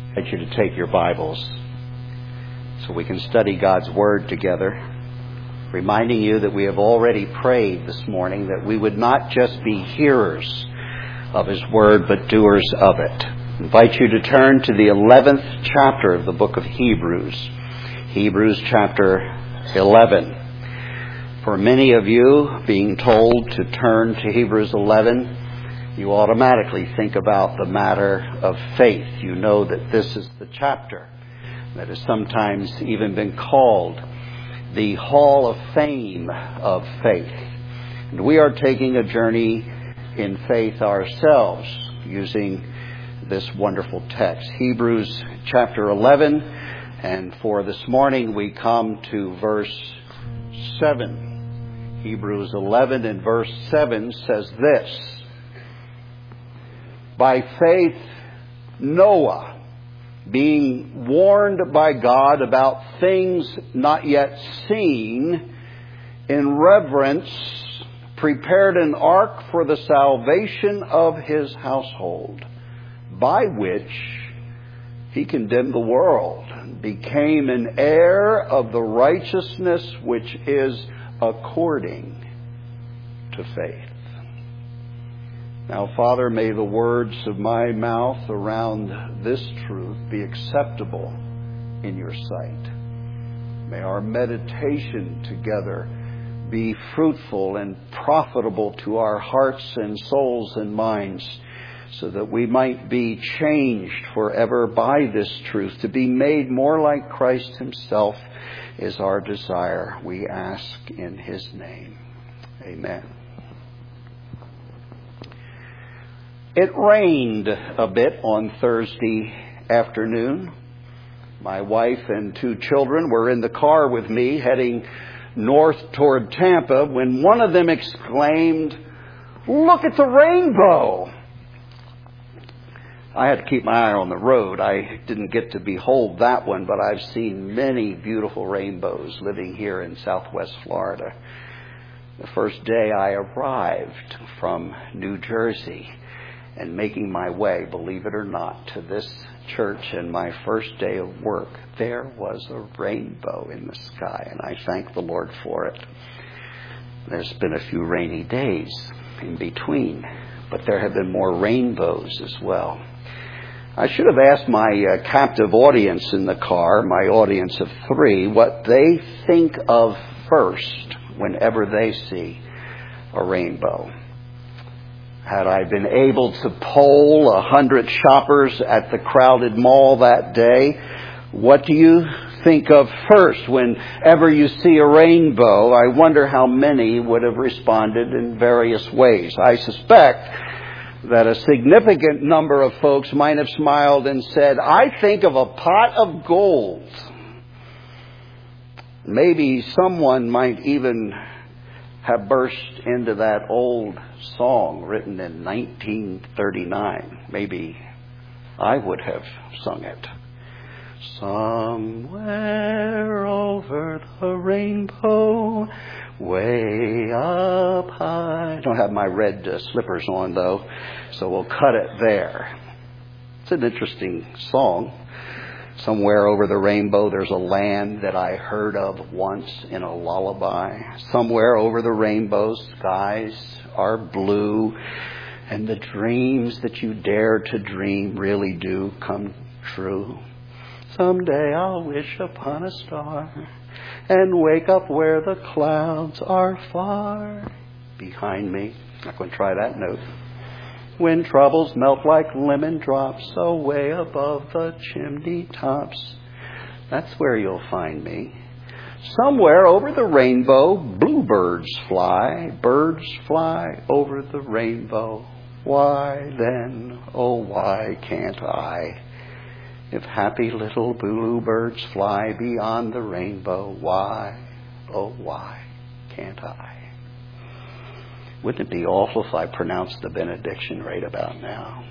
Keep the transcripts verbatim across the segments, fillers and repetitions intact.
I invite you to take your Bibles so we can study God's Word together, reminding you that we have already prayed this morning that we would not just be hearers of His Word, but doers of it. I invite you to turn to the eleventh chapter of the book of Hebrews, Hebrews chapter eleven. For many of you, being told to turn to Hebrews eleven, you automatically think about the matter of faith. You know that this is the chapter that has sometimes even been called the Hall of Fame of faith. And we are taking a journey in faith ourselves using this wonderful text, Hebrews chapter eleven. And for this morning, we come to verse seven. Hebrews eleven and verse seven says this: By faith, Noah, being warned by God about things not yet seen, in reverence, prepared an ark for the salvation of his household, by which he condemned the world, and became an heir of the righteousness which is according to faith. Now, Father, may the words of my mouth around this truth be acceptable in your sight. May our meditation together be fruitful and profitable to our hearts and souls and minds, so that we might be changed forever by this truth. To be made more like Christ Himself is our desire. We ask in His name. Amen. It rained a bit on Thursday afternoon. My wife and two children were in the car with me heading north toward Tampa when one of them exclaimed, "Look at the rainbow!" I had to keep my eye on the road. I didn't get to behold that one, but I've seen many beautiful rainbows living here in Southwest Florida. The first day I arrived from New Jersey, and making my way, believe it or not, to this church and my first day of work, there was a rainbow in the sky, and I thank the Lord for it. There's been a few rainy days in between, but there have been more rainbows as well. I should have asked my uh, captive audience in the car, my audience of three, what they think of first whenever they see a rainbow. Had I been able to poll a hundred shoppers at the crowded mall that day, what do you think of first whenever you see a rainbow? I wonder how many would have responded in various ways. I suspect that a significant number of folks might have smiled and said, "I think of a pot of gold." Maybe someone might even have burst into that old song written in nineteen thirty-nine. Maybe I would have sung it. Somewhere over the rainbow, way up high. I don't have my red uh, slippers on, though, so we'll cut it there. It's an interesting song. Somewhere over the rainbow, there's a land that I heard of once in a lullaby. Somewhere over the rainbow, skies are blue, and the dreams that you dare to dream really do come true. Someday I'll wish upon a star and wake up where the clouds are far behind me. I'm not going to try that note. When troubles melt like lemon drops away above the chimney tops. That's where you'll find me. Somewhere over the rainbow, bluebirds fly. Birds fly over the rainbow. Why then, oh why can't I? If happy little bluebirds fly beyond the rainbow, why, oh why can't I? Wouldn't it be awful if I pronounced the benediction right about now?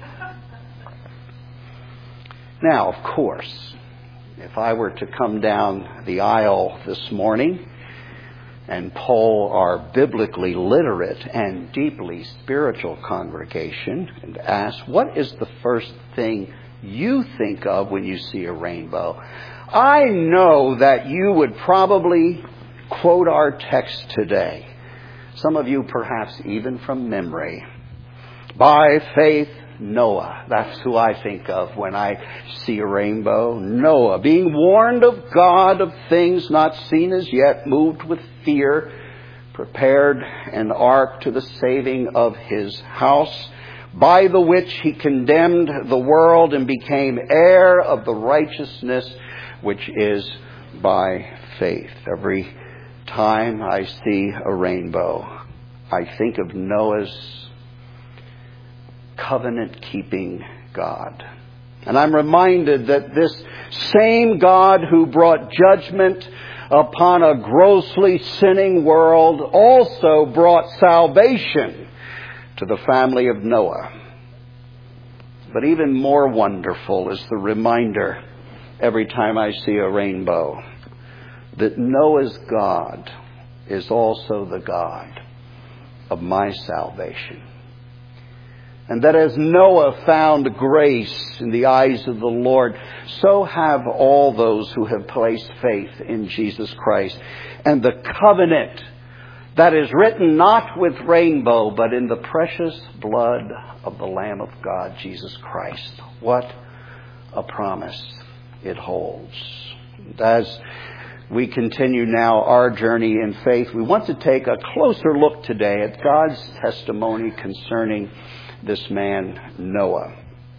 Now, of course, if I were to come down the aisle this morning and poll our biblically literate and deeply spiritual congregation and ask, what is the first thing you think of when you see a rainbow. I know that you would probably quote our text today. Some of you perhaps even from memory. By faith, Noah. That's who I think of when I see a rainbow. Noah, being warned of God of things not seen as yet, moved with fear, prepared an ark to the saving of his house, by the which he condemned the world and became heir of the righteousness which is by faith. Every time I see a rainbow, I think of Noah's covenant-keeping God. And I'm reminded that this same God who brought judgment upon a grossly sinning world also brought salvation to the family of Noah. But even more wonderful is the reminder every time I see a rainbow that Noah's God is also the God of my salvation. And that as Noah found grace in the eyes of the Lord, so have all those who have placed faith in Jesus Christ. And the covenant that is written not with rainbow, but in the precious blood of the Lamb of God, Jesus Christ. What a promise it holds. As we continue now our journey in faith, we want to take a closer look today at God's testimony concerning this man, Noah.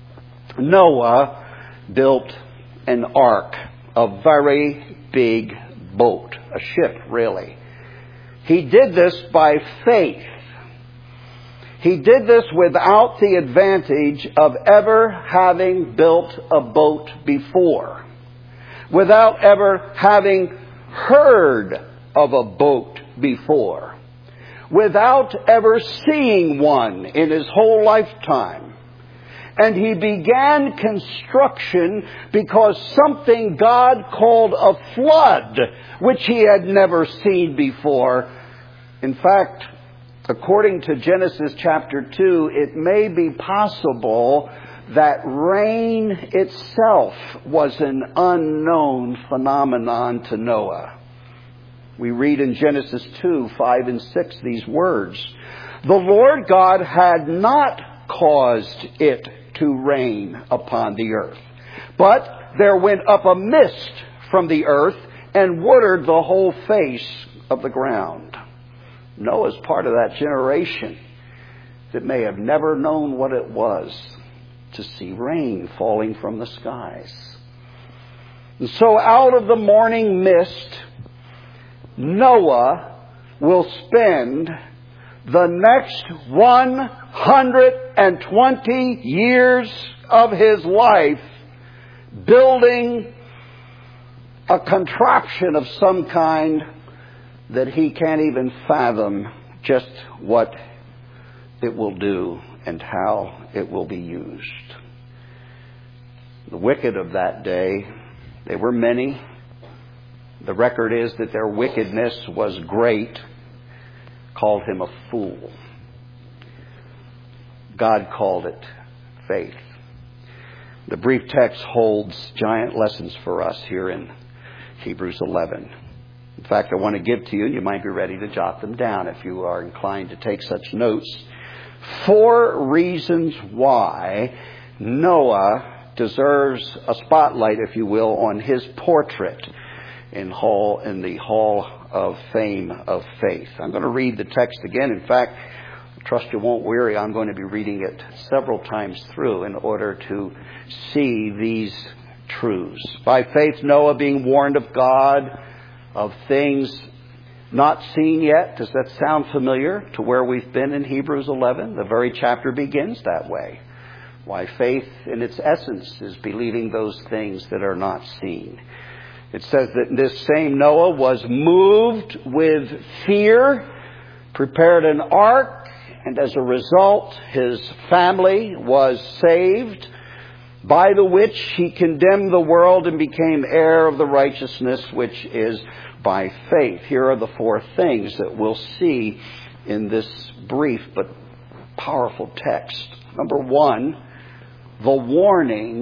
Noah built an ark, a very big boat, a ship really. He did this by faith. He did this without the advantage of ever having built a boat before, without ever having heard of a boat before, without ever seeing one in his whole lifetime. And he began construction because something God called a flood, which he had never seen before. In fact, according to Genesis chapter two, it may be possible that rain itself was an unknown phenomenon to Noah. We read in Genesis two, five and six these words. The Lord God had not caused it to rain upon the earth, but there went up a mist from the earth and watered the whole face of the ground. Noah's part of that generation that may have never known what it was to see rain falling from the skies. And so out of the morning mist, Noah will spend the next one hundred twenty years of his life building a contraption of some kind that he can't even fathom just what it will do and how it will be used. The wicked of that day, they were many. The record is that their wickedness was great, called him a fool. God called it faith. The brief text holds giant lessons for us here in Hebrews eleven. In fact, I want to give to you, and you might be ready to jot them down if you are inclined to take such notes, four reasons why Noah deserves a spotlight, if you will, on his portrait in hall in the Hall of Fame of Faith. I'm going to read the text again. In fact, I trust you won't weary. I'm going to be reading it several times through in order to see these truths. By faith, Noah, being warned of God of things not seen yet. Does that sound familiar to where we've been in Hebrews eleven? The very chapter begins that way. Why faith in its essence is believing those things that are not seen. It says that this same Noah was moved with fear, prepared an ark, and as a result his family was saved, by the which he condemned the world and became heir of the righteousness which is by faith. Here are the four things that we'll see in this brief but powerful text. Number one, the warning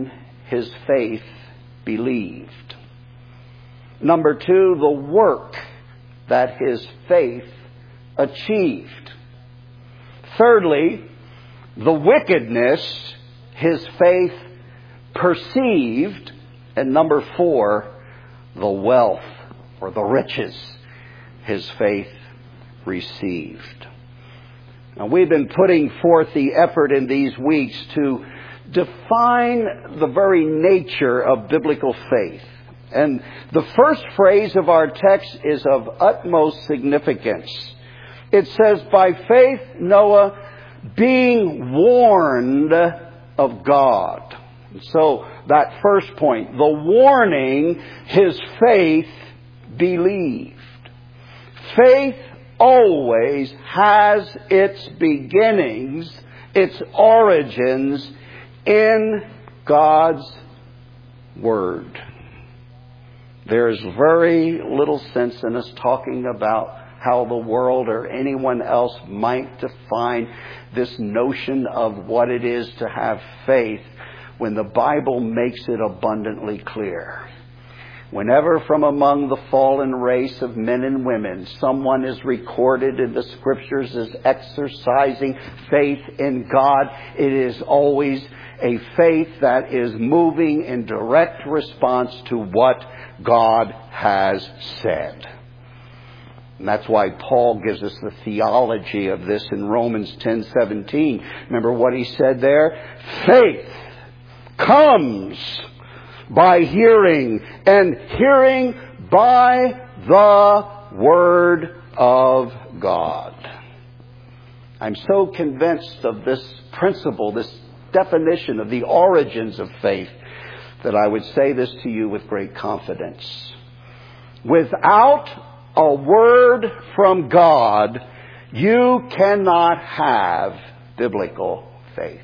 his faith believed. Number two, the work that his faith achieved. Thirdly, the wickedness his faith perceived. And number four, the wealth or the riches his faith received. Now, we've been putting forth the effort in these weeks to define the very nature of biblical faith. And the first phrase of our text is of utmost significance. It says, by faith Noah, being warned of God. So that first point, the warning his faith believed. Faith always has its beginnings, its origins in God's Word. There's very little sense in us talking about how the world or anyone else might define this notion of what it is to have faith when the Bible makes it abundantly clear. Whenever from among the fallen race of men and women someone is recorded in the Scriptures as exercising faith in God, it is always a faith that is moving in direct response to what God has said. And that's why Paul gives us the theology of this in Romans ten seventeen. Remember what he said there? Faith comes by hearing, and hearing by the Word of God. I'm so convinced of this principle, this definition of the origins of faith, that I would say this to you with great confidence. Without a word from God, you cannot have biblical faith.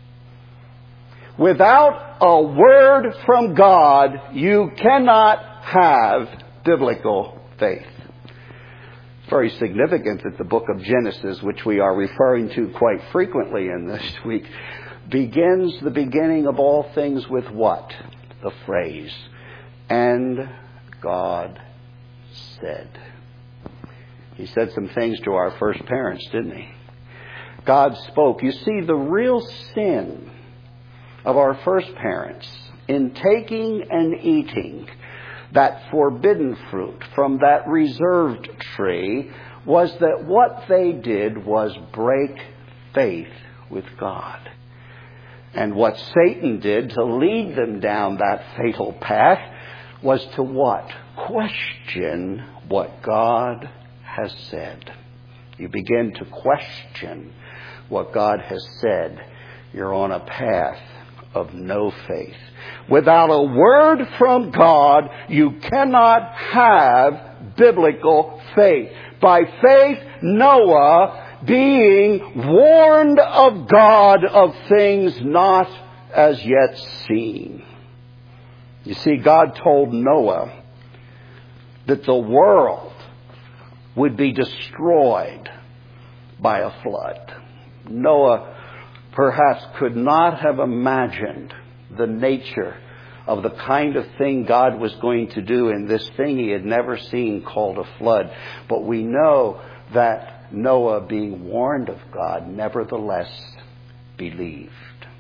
Without a word from God, you cannot have biblical faith. It's very significant that the book of Genesis, which we are referring to quite frequently in this week, begins the beginning of all things with what? The phrase, and God said. He said some things to our first parents, didn't he? God spoke. You see, the real sin of our first parents in taking and eating that forbidden fruit from that reserved tree was that what they did was break faith with God. And what Satan did to lead them down that fatal path was to what? Question what God has said. You begin to question what God has said. You're on a path of no faith. Without a word from God, you cannot have biblical faith. By faith, Noah, being warned of God of things not as yet seen. You see, God told Noah that the world would be destroyed by a flood. Noah perhaps could not have imagined the nature of the kind of thing God was going to do in this thing he had never seen called a flood. But we know that Noah, being warned of God, nevertheless believed.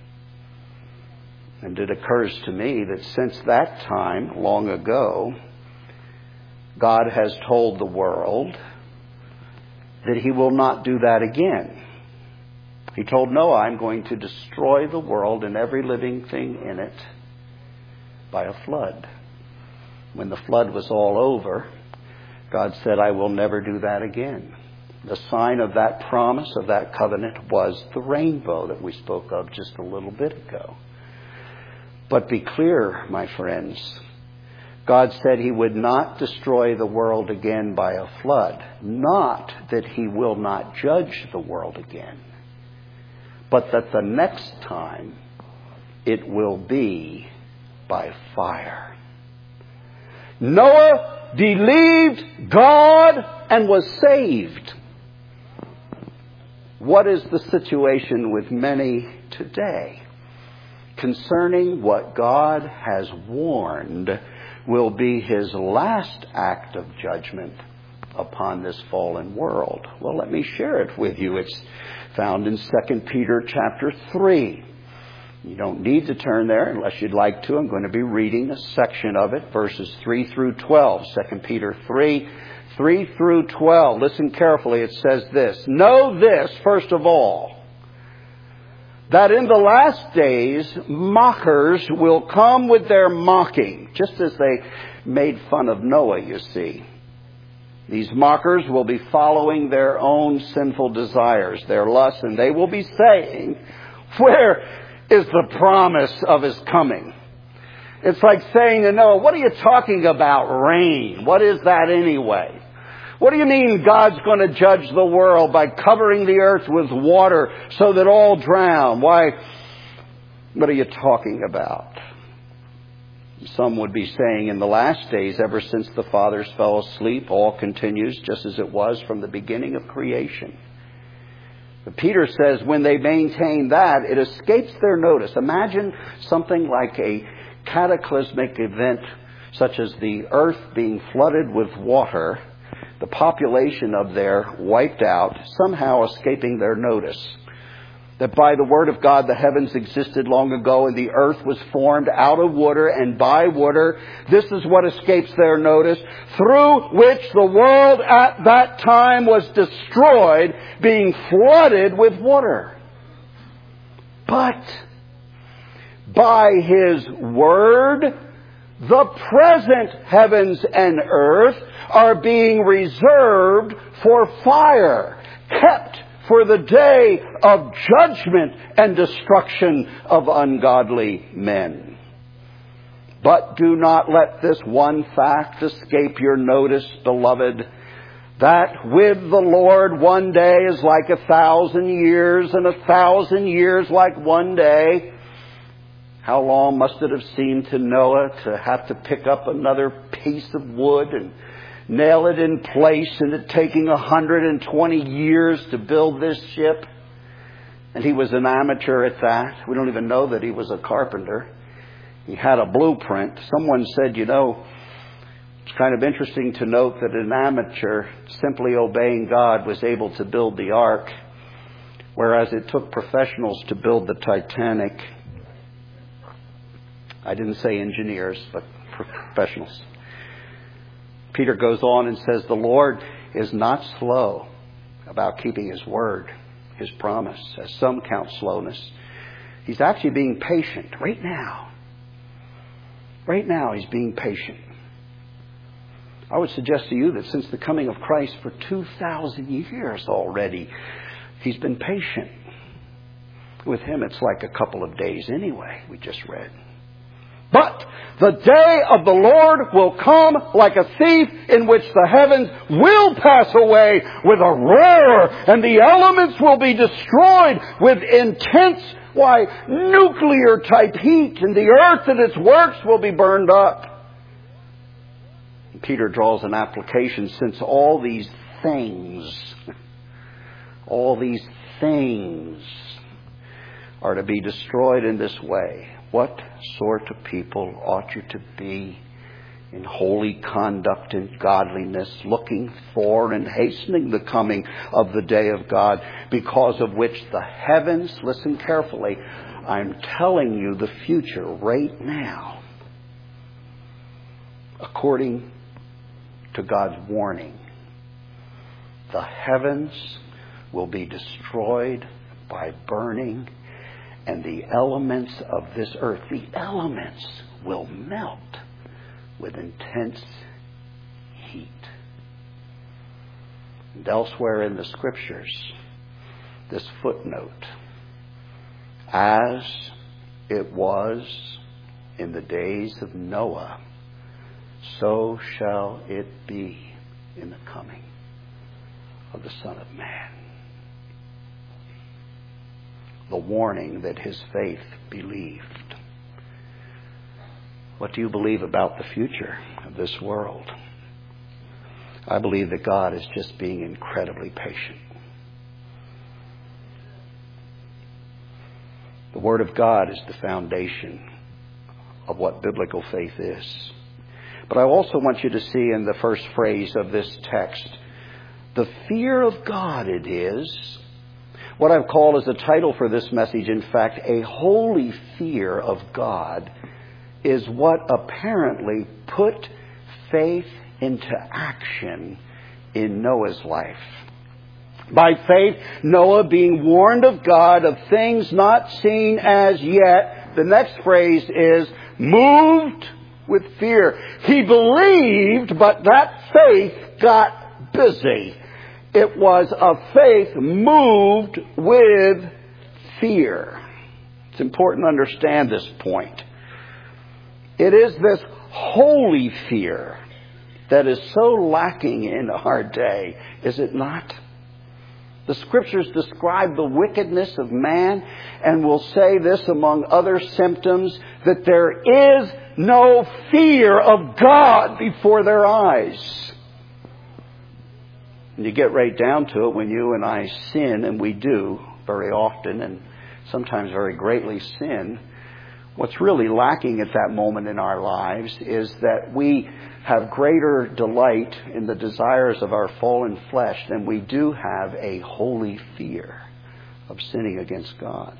And it occurs to me that since that time, long ago, God has told the world that he will not do that again. He told Noah, I'm going to destroy the world and every living thing in it by a flood. When the flood was all over, God said, I will never do that again. The sign of that promise, of that covenant, was the rainbow that we spoke of just a little bit ago. But be clear, my friends, God said he would not destroy the world again by a flood. Not that he will not judge the world again, but that the next time it will be by fire. Noah believed God and was saved. What is the situation with many today? concerning what God has warned will be his last act of judgment upon this fallen world. Well, let me share it with you. It's found in Second Peter chapter three. You don't need to turn there unless you'd like to. I'm going to be reading a section of it, verses three through twelve. Second Peter three, three through twelve. Listen carefully. It says this. Know this, first of all, that in the last days mockers will come with their mocking, just as they made fun of Noah, you see. These mockers will be following their own sinful desires, their lusts, and they will be saying, where is the promise of his coming? It's like saying to Noah, what are you talking about, rain? What is that anyway? What do you mean God's going to judge the world by covering the earth with water so that all drown? Why, what are you talking about? Some would be saying in the last days, ever since the fathers fell asleep, all continues just as it was from the beginning of creation. But Peter says when they maintain that, it escapes their notice. Imagine something like a cataclysmic event such as the earth being flooded with water, the population of there wiped out, somehow escaping their notice. That by the word of God the heavens existed long ago and the earth was formed out of water and by water. This is what escapes their notice, through which the world at that time was destroyed, being flooded with water. But by his word, the present heavens and earth are being reserved for fire, kept for the day of judgment and destruction of ungodly men. But do not let this one fact escape your notice, beloved, that with the Lord one day is like a thousand years, and a thousand years like one day. How long must it have seemed to Noah to have to pick up another piece of wood and nail it in place, and it taking one hundred twenty years to build this ship? And he was an amateur at that. We don't even know that he was a carpenter. He had a blueprint. Someone said, you know, it's kind of interesting to note that an amateur, simply obeying God, was able to build the ark, whereas it took professionals to build the Titanic. I didn't say engineers, but professionals. Peter goes on and says, the Lord is not slow about keeping his word, his promise, as some count slowness. He's actually being patient right now. Right now he's being patient. I would suggest to you that since the coming of Christ for two thousand years already, he's been patient. With him it's like a couple of days anyway, we just read. But the day of the Lord will come like a thief, in which the heavens will pass away with a roar, and the elements will be destroyed with intense, why, nuclear type heat, and the earth and its works will be burned up. Peter draws an application, since all these things, all these things are to be destroyed in this way. What sort of people ought you to be in holy conduct and godliness, looking for and hastening the coming of the day of God, because of which the heavens, listen carefully, I'm telling you the future right now, according to God's warning, the heavens will be destroyed by burning, and the elements of this earth, the elements will melt with intense heat. And elsewhere in the scriptures, this footnote, as it was in the days of Noah, so shall it be in the coming of the Son of Man. The warning that his faith believed. What do you believe about the future of this world? I believe that God is just being incredibly patient. The Word of God is the foundation of what biblical faith is. But I also want you to see in the first phrase of this text, the fear of God it is. What I've called as the title for this message, in fact, a holy fear of God, is what apparently put faith into action in Noah's life. By faith, Noah, being warned of God of things not seen as yet, the next phrase is, moved with fear. He believed, but that faith got busy. It was a faith moved with fear. It's important to understand this point. It is this holy fear that is so lacking in our day, is it not? The Scriptures describe the wickedness of man and will say this among other symptoms, that there is no fear of God before their eyes. And you get right down to it when you and I sin, and we do very often and sometimes very greatly sin. What's really lacking at that moment in our lives is that we have greater delight in the desires of our fallen flesh than we do have a holy fear of sinning against God.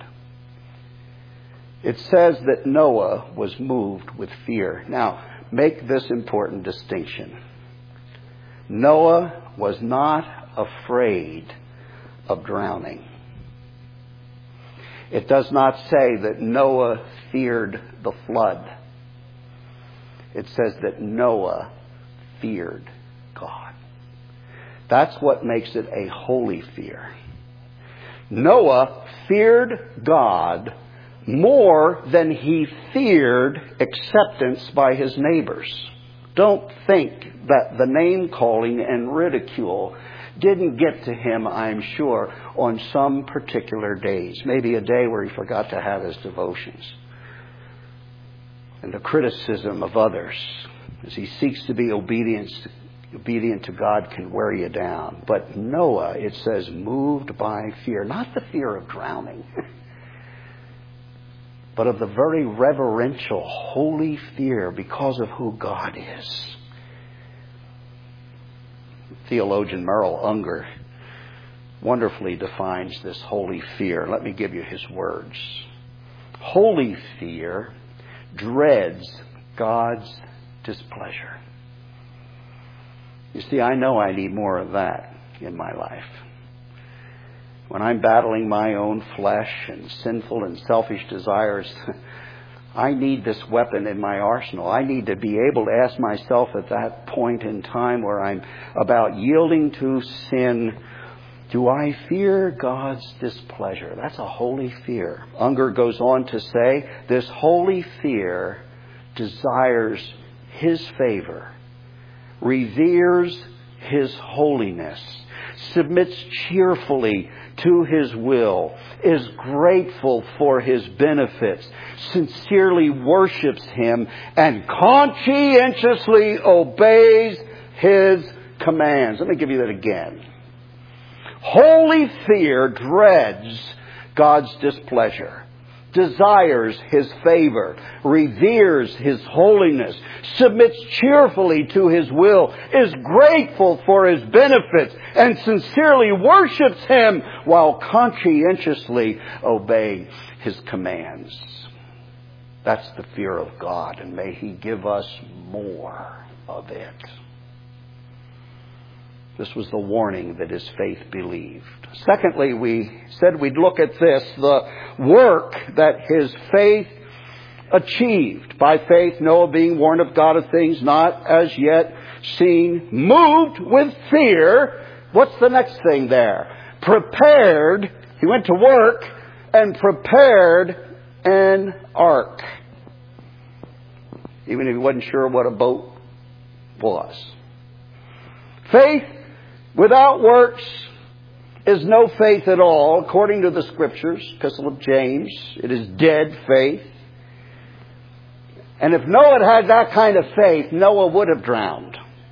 It says that Noah was moved with fear. Now, make this important distinction. Noah was not afraid of drowning. It does not say that Noah feared the flood. It says that Noah feared God. That's what makes it a holy fear. Noah feared God more than he feared acceptance by his neighbors. Don't think that the name calling and ridicule didn't get to him, I'm sure, on some particular days. Maybe a day where he forgot to have his devotions. And the criticism of others as he seeks to be obedient, obedient to God can wear you down. But Noah, it says, moved by fear. Not the fear of drowning, but of the very reverential, holy fear because of who God is. Theologian Merrill Unger wonderfully defines this holy fear. Let me give you his words. Holy fear dreads God's displeasure. You see, I know I need more of that in my life. When I'm battling my own flesh and sinful and selfish desires, I need this weapon in my arsenal. I need to be able to ask myself at that point in time where I'm about yielding to sin, do I fear God's displeasure? That's a holy fear. Unger goes on to say, this holy fear desires His favor, reveres His holiness, submits cheerfully to His will, is grateful for His benefits, sincerely worships Him, and conscientiously obeys His commands. Let me give you that again. Holy fear dreads God's displeasure, desires His favor, reveres His holiness, submits cheerfully to His will, is grateful for His benefits, and sincerely worships Him while conscientiously obeying His commands. That's the fear of God, and may He give us more of it. This was the warning that his faith believed. Secondly, we said we'd look at this, the work that his faith achieved. By faith, Noah, being warned of God of things not as yet seen, moved with fear. What's the next thing there? Prepared. He went to work and prepared an ark. Even if he wasn't sure what a boat was. Faith without works is no faith at all, according to the Scriptures, Epistle of James. It is dead faith. And if Noah had had that kind of faith, Noah would have drowned.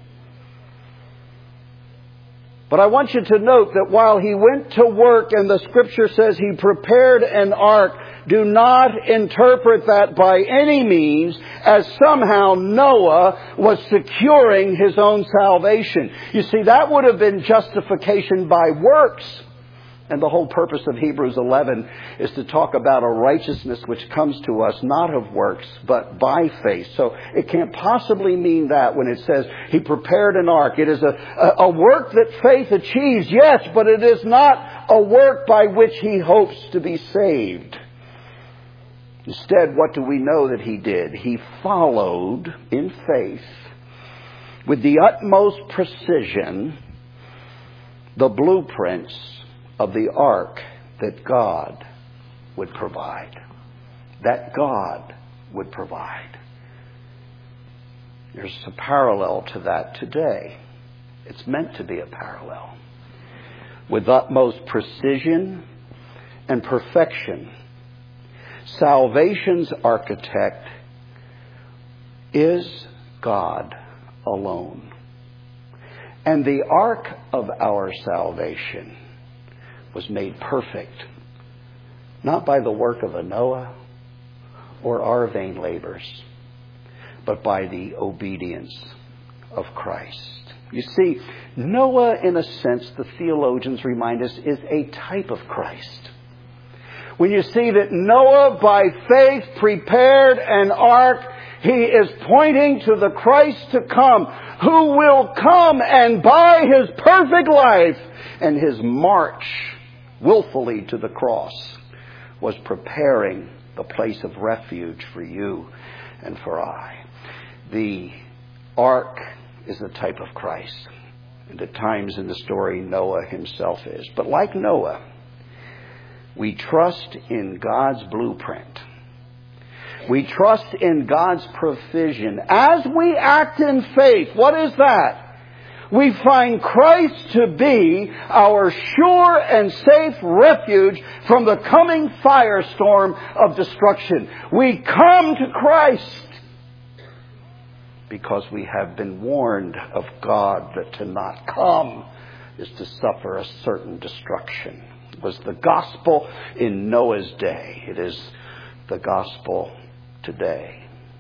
But I want you to note that while he went to work, and the Scripture says he prepared an ark, do not interpret that by any means as somehow Noah was securing his own salvation. You see, that would have been justification by works. And the whole purpose of Hebrews eleven is to talk about a righteousness which comes to us not of works, but by faith. So it can't possibly mean that when it says he prepared an ark. It is a, a, a work that faith achieves, yes, but it is not a work by which he hopes to be saved. Instead, what do we know that he did? He followed in faith with the utmost precision the blueprints of the ark that God would provide. That God would provide. There's a parallel to that today. It's meant to be a parallel. With utmost precision and perfection, salvation's architect is God alone. And the ark of our salvation was made perfect, not by the work of a Noah or our vain labors, but by the obedience of Christ. You see, Noah, in a sense, the theologians remind us, is a type of Christ. When you see that Noah, by faith, prepared an ark, he is pointing to the Christ to come, who will come and by his perfect life and his march willfully to the cross was preparing the place of refuge for you and for I. The ark is the type of Christ. And at times in the story, Noah himself is. But like Noah, we trust in God's blueprint. We trust in God's provision. As we act in faith, what is that? We find Christ to be our sure and safe refuge from the coming firestorm of destruction. We come to Christ because we have been warned of God that to not come is to suffer a certain destruction. It was the gospel in Noah's day. It is the gospel today.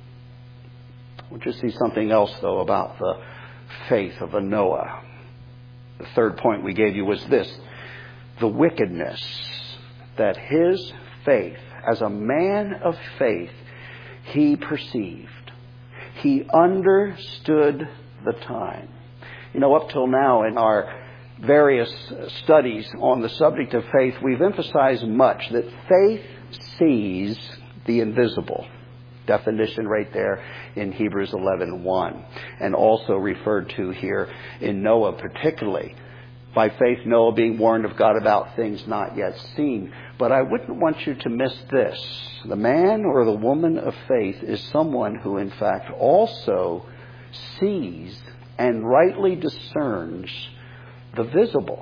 I want you to see something else, though, about the faith of a Noah. The third point we gave you was this: the wickedness that his faith, as a man of faith, he perceived. He understood the time. You know, up till now in our various studies on the subject of faith, we've emphasized much that faith sees the invisible. Definition right there in Hebrews eleven one, and also referred to here in Noah particularly. By faith, Noah being warned of God about things not yet seen. But I wouldn't want you to miss this. The man or the woman of faith is someone who in fact also sees and rightly discerns the visible.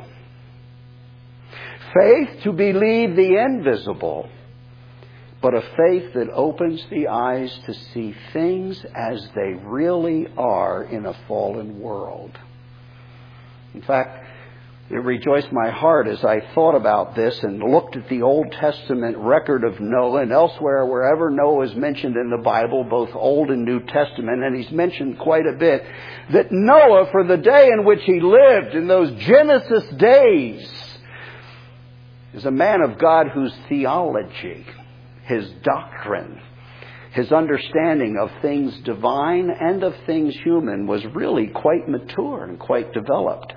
Faith to believe the invisible, but a faith that opens the eyes to see things as they really are in a fallen world. In fact, it rejoiced my heart as I thought about this and looked at the Old Testament record of Noah and elsewhere wherever Noah is mentioned in the Bible, both Old and New Testament, and he's mentioned quite a bit, that Noah, for the day in which he lived, in those Genesis days, is a man of God whose theology, his doctrine, his understanding of things divine and of things human was really quite mature and quite developed.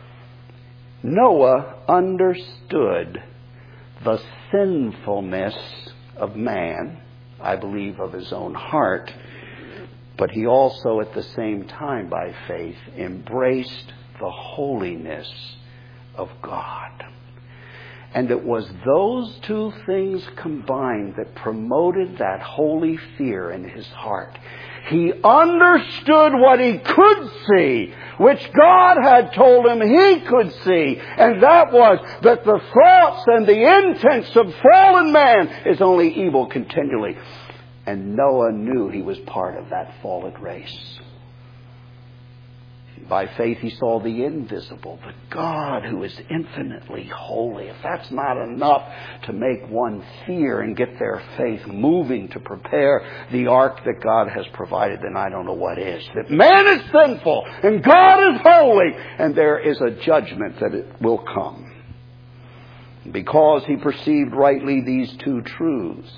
Noah understood the sinfulness of man, I believe of his own heart, but he also at the same time by faith embraced the holiness of God. And it was those two things combined that promoted that holy fear in his heart. He understood what he could see, which God had told him he could see. And that was that the thoughts and the intents of fallen man is only evil continually. And Noah knew he was part of that fallen race. By faith he saw the invisible, the God who is infinitely holy. If that's not enough to make one fear and get their faith moving to prepare the ark that God has provided, then I don't know what is. That man is sinful and God is holy, and there is a judgment that it will come. Because he perceived rightly these two truths,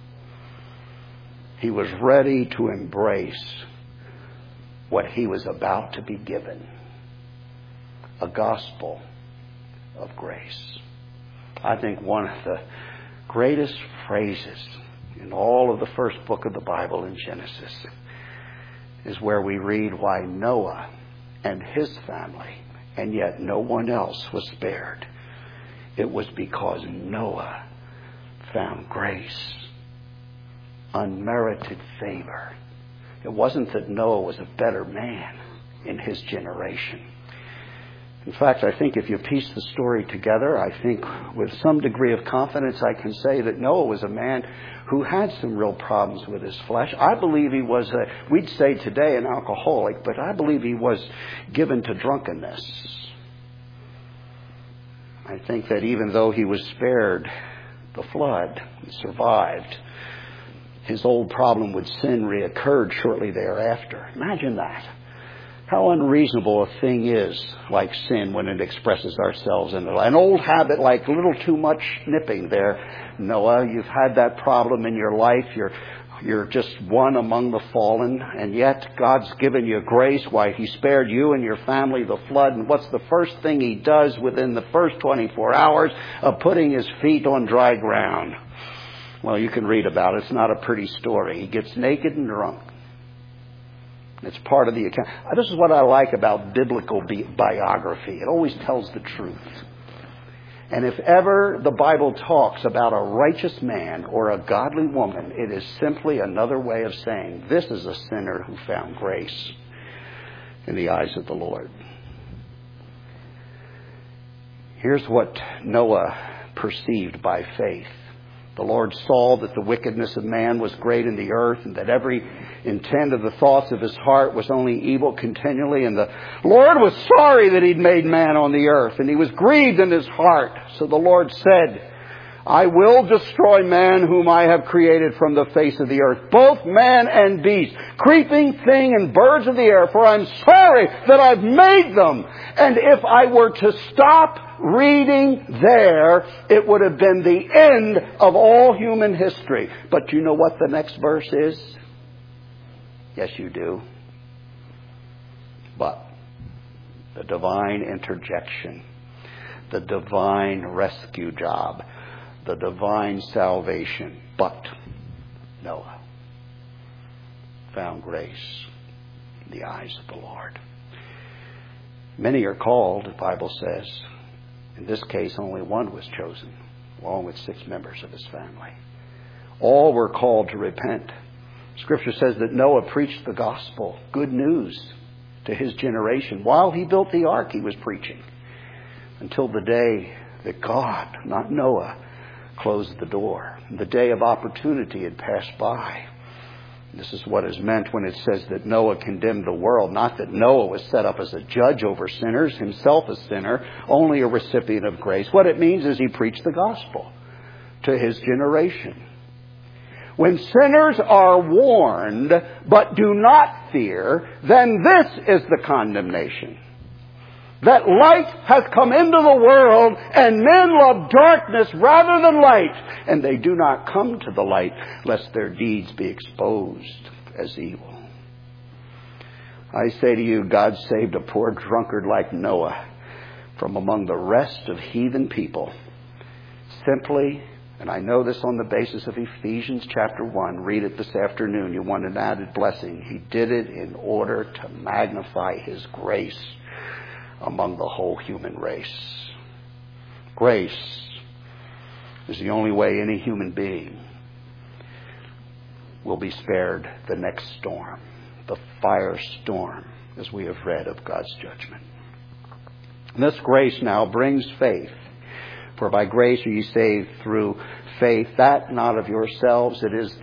he was ready to embrace what he was about to be given, a gospel of grace. I think one of the greatest phrases in all of the first book of the Bible in Genesis is where we read why Noah and his family, and yet no one else, was spared. It was because Noah found grace, unmerited favor. It wasn't that Noah was a better man in his generation. In fact, I think if you piece the story together, I think with some degree of confidence I can say that Noah was a man who had some real problems with his flesh. I believe he was, a, we'd say today, an alcoholic, but I believe he was given to drunkenness. I think that even though he was spared the flood and survived, his old problem with sin reoccurred shortly thereafter. Imagine that. How unreasonable a thing is like sin when it expresses ourselves in an old habit like a little too much nipping there. Noah, you've had that problem in your life. You're, you're just one among the fallen. And yet God's given you grace. Why, he spared you and your family the flood. And what's the first thing he does within the first twenty-four hours of putting his feet on dry ground? Well, you can read about it. It's not a pretty story. He gets naked and drunk. It's part of the account. This is what I like about biblical bi- biography. It always tells the truth. And if ever the Bible talks about a righteous man or a godly woman, it is simply another way of saying this is a sinner who found grace in the eyes of the Lord. Here's what Noah perceived by faith. The Lord saw that the wickedness of man was great in the earth, and that every intent of the thoughts of his heart was only evil continually. And the Lord was sorry that he'd made man on the earth, and he was grieved in his heart. So the Lord said, I will destroy man whom I have created from the face of the earth, both man and beast, creeping thing and birds of the air, for I'm sorry that I've made them. And if I were to stop reading there, it would have been the end of all human history. But you know what the next verse is? Yes, you do. But the divine interjection, the divine rescue job, the divine salvation. But Noah found grace in the eyes of the Lord. Many are called, the Bible says. In this case, only one was chosen, along with six members of his family. All were called to repent. Scripture says that Noah preached the gospel, good news, to his generation. While he built the ark, he was preaching. Until the day that God, not Noah, closed the door. The day of opportunity had passed by. This is what is meant when it says that Noah condemned the world. Not that Noah was set up as a judge over sinners, himself a sinner, only a recipient of grace. What it means is he preached the gospel to his generation. When sinners are warned but do not fear, then this is the condemnation. That light has come into the world, and men love darkness rather than light. And they do not come to the light, lest their deeds be exposed as evil. I say to you, God saved a poor drunkard like Noah from among the rest of heathen people. Simply, and I know this on the basis of Ephesians chapter one. Read it this afternoon. You want an added blessing. He did it in order to magnify his grace among the whole human race. Grace is the only way any human being will be spared the next storm, the firestorm, as we have read of God's judgment. And this grace now brings faith. For by grace are ye saved through faith, that not of yourselves. It is the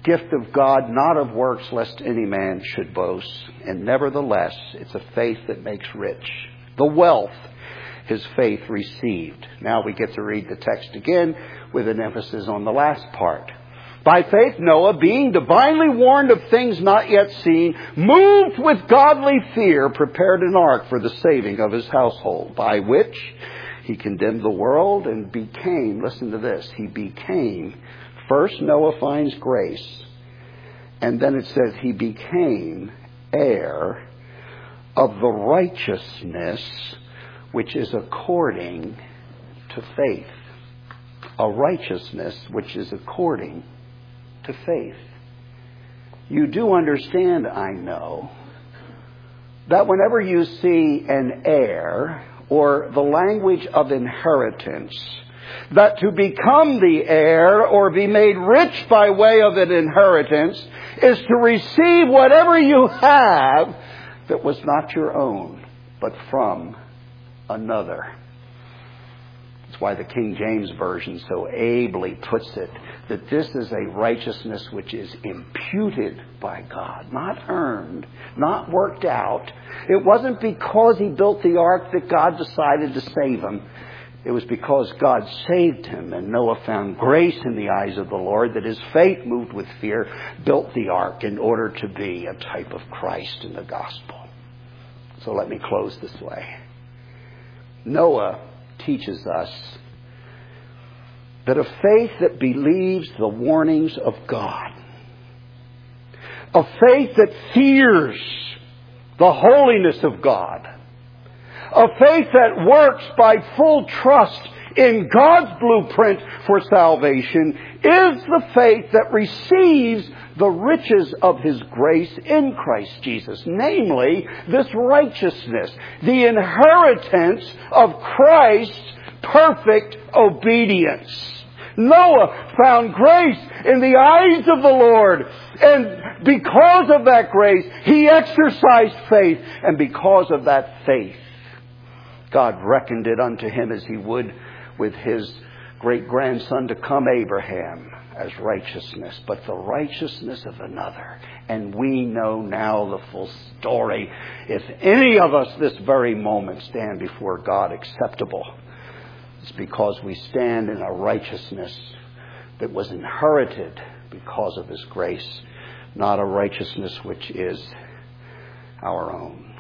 gift of God, not of works, lest any man should boast. And nevertheless, it's a faith that makes rich. The wealth his faith received. Now we get to read the text again with an emphasis on the last part. By faith, Noah, being divinely warned of things not yet seen, moved with godly fear, prepared an ark for the saving of his household, by which he condemned the world and became, listen to this, he became, first Noah finds grace, and then it says he became heir of the righteousness which is according to faith. A righteousness which is according to faith. You do understand, I know, that whenever you see an heir or the language of inheritance, that to become the heir or be made rich by way of an inheritance is to receive whatever you have that was not your own, but from another. That's why the King James Version so ably puts it, that this is a righteousness which is imputed by God, not earned, not worked out. It wasn't because he built the ark that God decided to save him. It was because God saved him, and Noah found grace in the eyes of the Lord, that his faith, moved with fear, built the ark in order to be a type of Christ in the gospel. So let me close this way. Noah teaches us that a faith that believes the warnings of God, a faith that fears the holiness of God, a faith that works by full trust in God's blueprint for salvation, is the faith that receives the riches of His grace in Christ Jesus. Namely, this righteousness, the inheritance of Christ's perfect obedience. Noah found grace in the eyes of the Lord, and because of that grace, he exercised faith, and because of that faith, God reckoned it unto him as he would with his great-grandson to come, Abraham, as righteousness, but the righteousness of another. And we know now the full story. If any of us this very moment stand before God acceptable, it's because we stand in a righteousness that was inherited because of His grace, not a righteousness which is our own.